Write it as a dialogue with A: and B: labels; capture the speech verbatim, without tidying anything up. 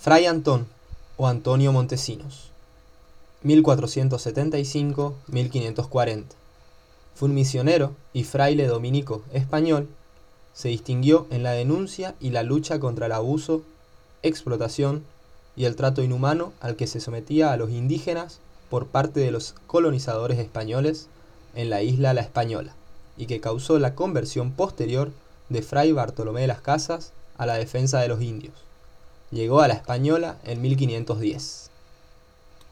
A: Fray Antón o Antonio Montesinos, mil cuatrocientos setenta y cinco a mil quinientos cuarenta. Fue un misionero y fraile dominico español. Se distinguió en la denuncia y la lucha contra el abuso, explotación y el trato inhumano al que se sometía a los indígenas por parte de los colonizadores españoles en la isla La Española, y que causó la conversión posterior de Fray Bartolomé de las Casas a la defensa de los indios. Llegó a La Española en mil quinientos diez.